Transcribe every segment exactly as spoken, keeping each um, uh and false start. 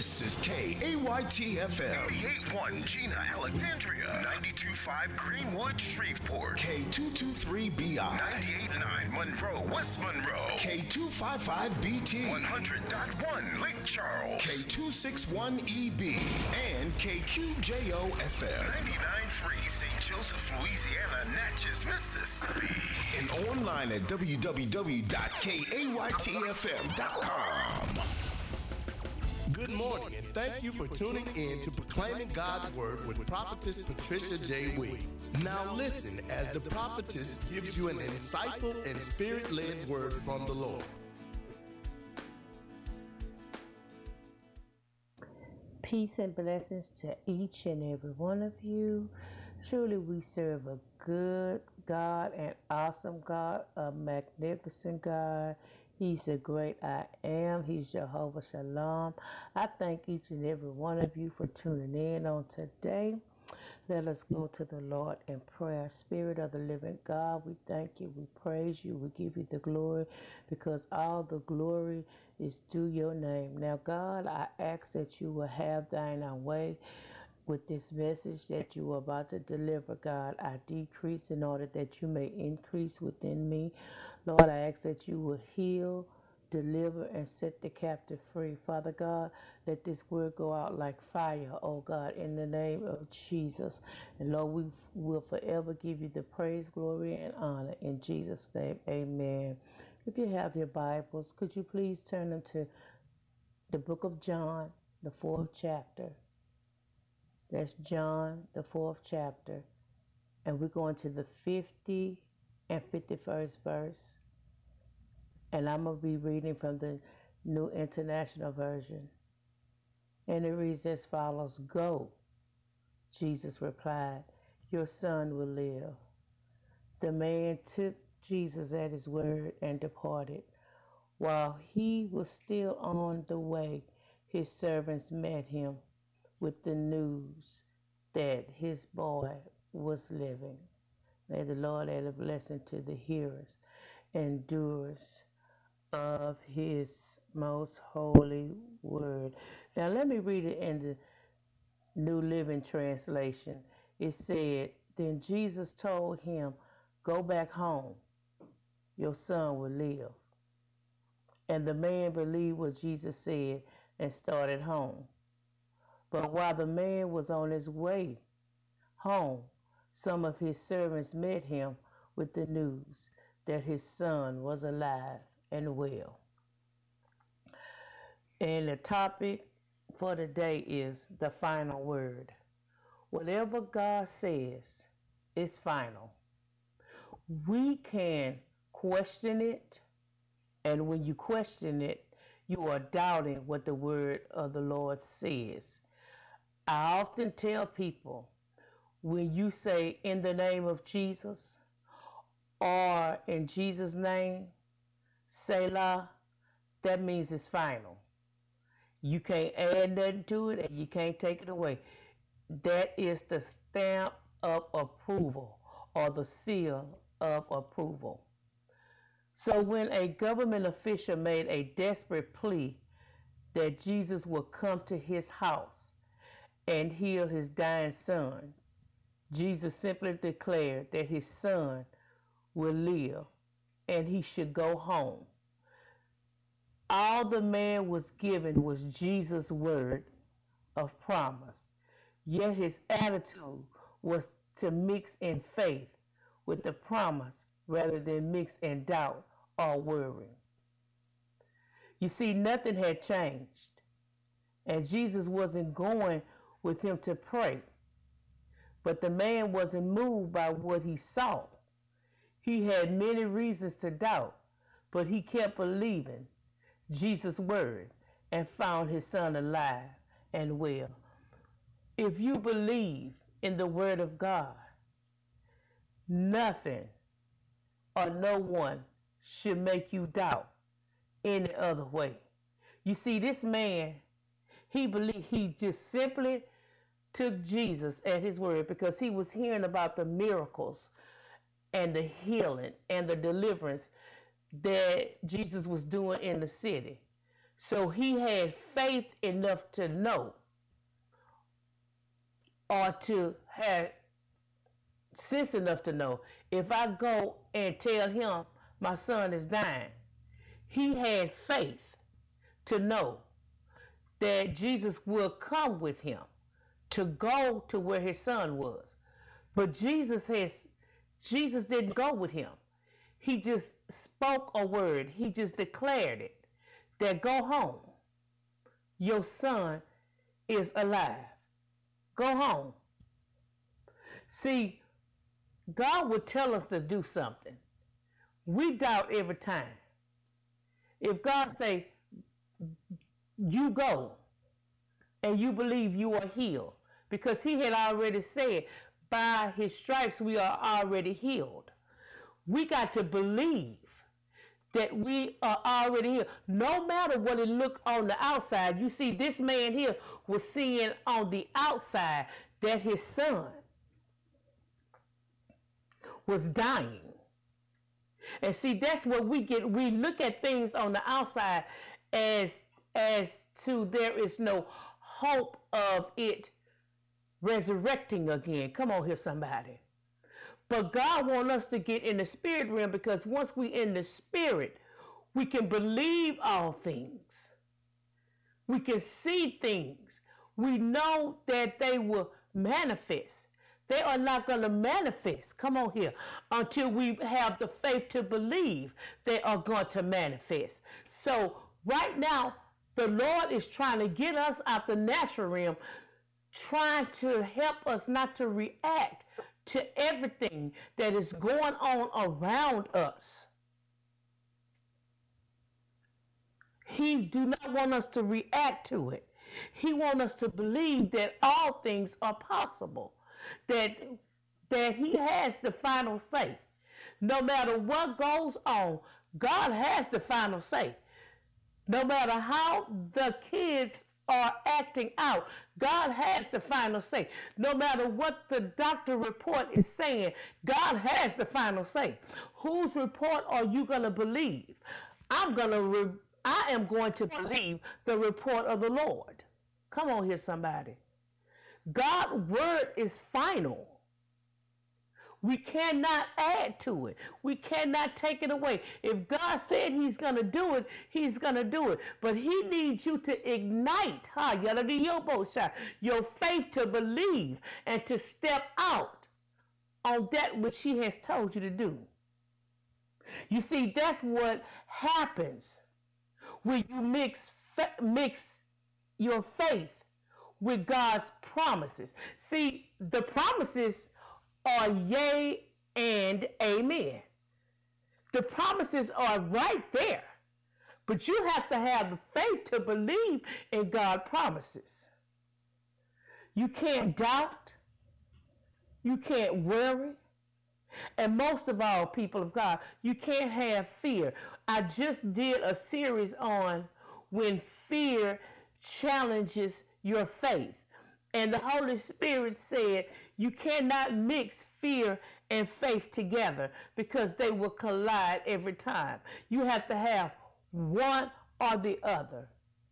This is K A Y T F M. eighty-eight point one Gina, Alexandria. ninety-two point five Greenwood, Shreveport. K two twenty-three B I. ninety-eight point nine Monroe, West Monroe. K two fifty-five B T. one hundred point one Lake Charles. K two sixty-one E B. And K Q J O F M. ninety-nine point three Saint Joseph, Louisiana, Natchez, Mississippi. And online at w w w dot k a y t f m dot com. Good morning, and thank you for tuning in to Proclaiming God's Word with Prophetess Patricia J. Williams. Now listen as the prophetess gives you an insightful and spirit-led word from the Lord. Peace and blessings to each and every one of you. Truly, we serve a good God, an awesome God, a magnificent God. He's the great I am. He's Jehovah Shalom. I thank each and every one of you for tuning in on today. Let us go to the Lord in prayer. Spirit of the living God, we thank you. We praise you. We give you the glory because all the glory is due your name. Now, God, I ask that you will have thine own way with this message that you are about to deliver. God, I decrease in order that you may increase within me. Lord, I ask that you will heal, deliver, and set the captive free. Father God, let this word go out like fire, oh God, in the name of Jesus. And Lord, we will forever give you the praise, glory, and honor. In Jesus' name, amen. If you have your Bibles, could you please turn them to the book of John, the fourth chapter. That's John, the fourth chapter. And we're going to the fifty and fifty-first verse. And I'm going to be reading from the New International Version. And it reads as follows: Go, Jesus replied, your son will live. The man took Jesus at his word and departed. While he was still on the way, his servants met him with the news that his boy was living. May the Lord add a blessing to the hearers and doers of his most holy word. Now let me read it in the New Living Translation. It said, then Jesus told him, go back home, your son will live. And the man believed what Jesus said and started home. But while the man was on his way home, some of his servants met him with the news that his son was alive and well. And the topic for today is the final word. Whatever God says is final. We can question it, and when you question it, you are doubting what the word of the Lord says. I often tell people, when you say in the name of Jesus or in Jesus' name, Selah, that means it's final. You can't add nothing to it and you can't take it away. That is the stamp of approval or the seal of approval. So when a government official made a desperate plea that Jesus would come to his house and heal his dying son, Jesus simply declared that his son will live and he should go home. All the man was given was Jesus' word of promise, yet his attitude was to mix in faith with the promise rather than mix in doubt or worry. You see, nothing had changed, and Jesus wasn't going with him to pray. But the man wasn't moved by what he saw. He had many reasons to doubt, but he kept believing Jesus' word and found his son alive and well. If you believe in the word of God, nothing or no one should make you doubt any other way. You see, this man, he believed, he just simply took Jesus at his word because he was hearing about the miracles and the healing and the deliverance that Jesus was doing in the city. So he had faith enough to know, or to have sense enough to know, if I go and tell him my son is dying, he had faith to know that Jesus will come with him to go to where his son was. But Jesus has Jesus didn't go with him. He just spoke a word. He just declared it. That go home. Your son is alive. Go home. See, God would tell us to do something. We doubt every time. If God say, you go, and you believe you are healed, because he had already said, by his stripes we are already healed. We got to believe that we are already healed. No matter what it looked on the outside. You see, this man here was seeing on the outside that his son was dying. And see, that's what we get. We look at things on the outside as as to there is no hope of it resurrecting again. Come on here, somebody. But God wants us to get in the spirit realm, because once we in the spirit, we can believe all things. We can see things. We know that they will manifest. They are not going to manifest, come on here, until we have the faith to believe they are going to manifest. So right now, the Lord is trying to get us out the natural realm, trying to help us not to react to everything that is going on around us. He do not want us to react to it. He wants us to believe that all things are possible, that that he has the final say. No matter what goes on, God has the final say. No matter how the kids are acting out, God has the final say. No matter what the doctor report is saying, God has the final say. Whose report are you going to believe? I'm going to re- I am going to believe the report of the Lord. Come on here, somebody. God's word is final. We cannot add to it. We cannot take it away. If God said he's going to do it, he's going to do it. But he needs you to ignite ha, your faith to believe and to step out on that which he has told you to do. You see, that's what happens when you mix, mix your faith with God's promises. See, the promises are yea and amen. The promises are right there. But you have to have the faith to believe in God's promises. You can't doubt. You can't worry. And most of all, people of God, you can't have fear. I just did a series on when fear challenges your faith. And the Holy Spirit said you cannot mix fear and faith together, because they will collide every time. You have to have one or the other.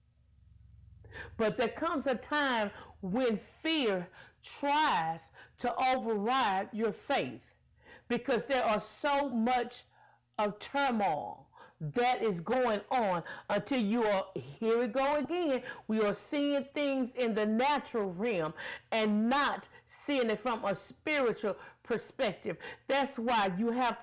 But there comes a time when fear tries to override your faith, because there are so much of turmoil that is going on until you are, here we go again, we are seeing things in the natural realm and not seeing it from a spiritual perspective. That's why you have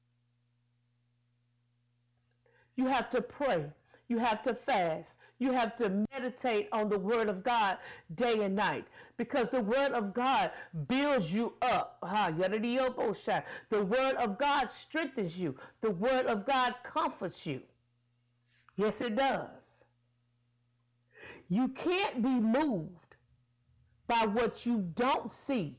you have to pray, you have to fast, you have to meditate on the word of God day and night, because the word of God builds you up. The word of God strengthens you. The word of God comforts you. Yes, it does. You can't be moved by what you don't see,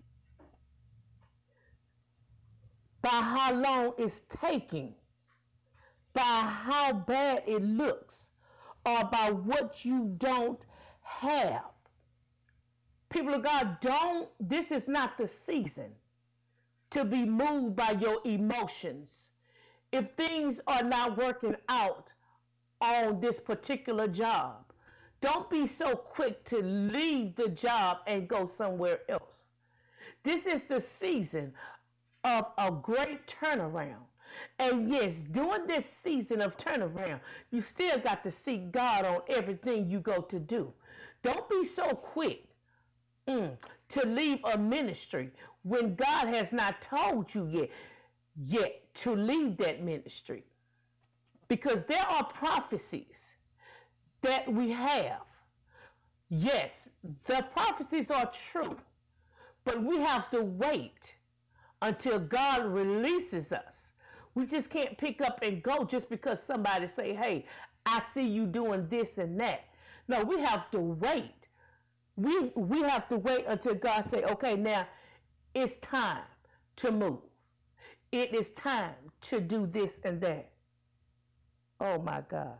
by how long it's taking, by how bad it looks, or by what you don't have. People of God, don't, this is not the season to be moved by your emotions. If things are not working out on this particular job. Don't be so quick to leave the job and go somewhere else. This is the season of a great turnaround. And yes, during this season of turnaround, you still got to seek God on everything you go to do. Don't be so quick mm, to leave a ministry when God has not told you yet, yet to leave that ministry. Because there are prophecies that we have. Yes, the prophecies are true, but we have to wait until God releases us. We just can't pick up and go just because somebody say, hey, I see you doing this and that. No, we have to wait. We, we have to wait until God say, okay, now it's time to move. It is time to do this and that. Oh my God.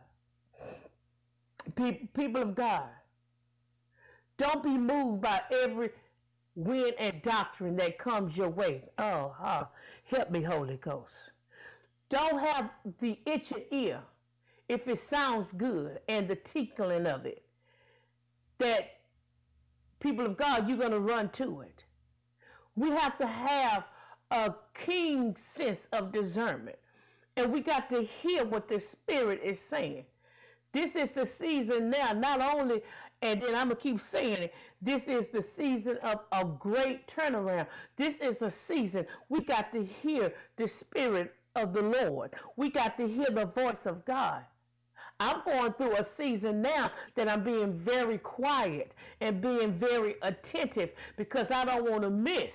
Pe- people of God, don't be moved by every wind and doctrine that comes your way. Oh, oh, help me, Holy Ghost. Don't have the itching ear if it sounds good and the tickling of it. That, people of God, you're going to run to it. We have to have a keen sense of discernment. And we got to hear what the Spirit is saying. This is the season now, not only, and then I'm going to keep saying it, this is the season of a great turnaround. This is a season we got to hear the Spirit of the Lord. We got to hear the voice of God. I'm going through a season now that I'm being very quiet and being very attentive because I don't want to miss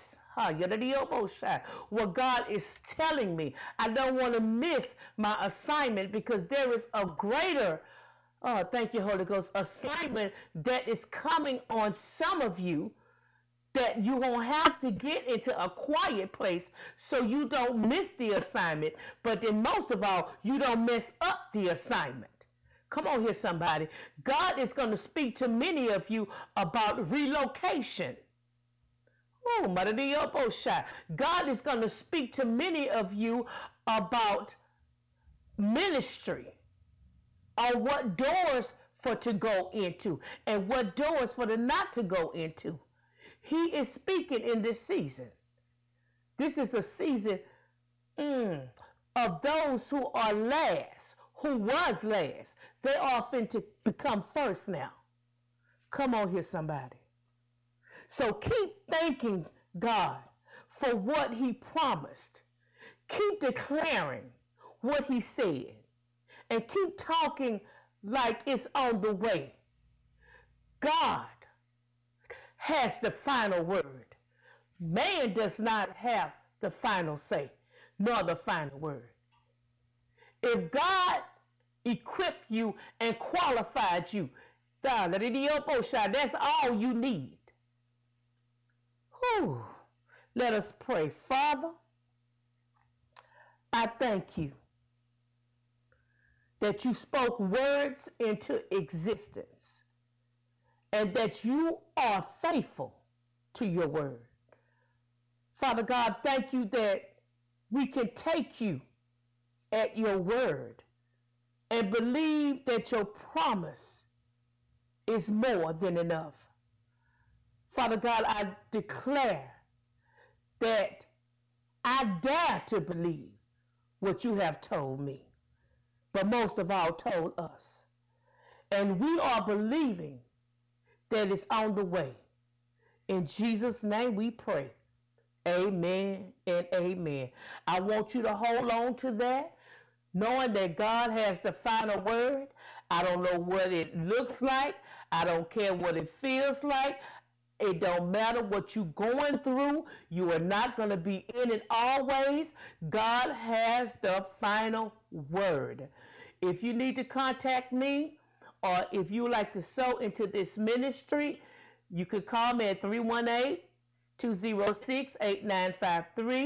what God is telling me. I don't want to miss my assignment because there is a greater, oh, thank you, Holy Ghost, assignment that is coming on some of you that you won't have to get into a quiet place so you don't miss the assignment. But then most of all, you don't mess up the assignment. Come on here, somebody. God is going to speak to many of you about relocation. Oh, God is going to speak to many of you about ministry, on what doors for to go into and what doors for the not to go into. He is speaking in this season. This is a season mm, of those who are last, who was last. They are fin to become first now. Come on here, somebody. So keep thanking God for what he promised. Keep declaring what he said. And keep talking like it's on the way. God has the final word. Man does not have the final say, nor the final word. If God equipped you and qualified you, that's all you need. Whew. Let us pray. Father, I thank you that you spoke words into existence and that you are faithful to your word. Father God, thank you that we can take you at your word and believe that your promise is more than enough. Father God, I declare that I dare to believe what you have told me, but most of all told us. And we are believing that it's on the way. In Jesus' name we pray. Amen and amen. I want you to hold on to that, knowing that God has the final word. I don't know what it looks like. I don't care what it feels like. It don't matter what you're going through. You are not going to be in it always. God has the final word. If you need to contact me, or if you would like to sow into this ministry, you could call me at three one eight, two zero six, eight nine five three.